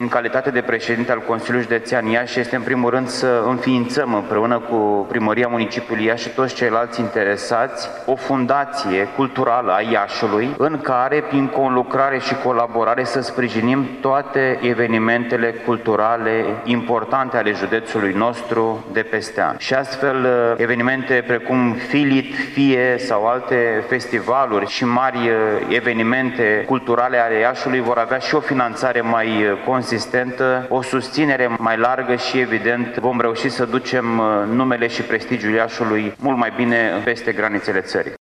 În calitate de președinte al Consiliului Județean Iași este în primul rând să înființăm împreună cu Primăria Municipiului Iași și toți ceilalți interesați o fundație culturală a Iașului în care, prin conlucrare și colaborare, să sprijinim toate evenimentele culturale importante ale județului nostru de peste an. Și astfel evenimente precum Filit, Fie sau alte festivaluri și mari evenimente culturale ale Iașului vor avea și o finanțare mai consistentă, o susținere mai largă și, evident, vom reuși să ducem numele și prestigiul Iașului mult mai bine peste granițele țării.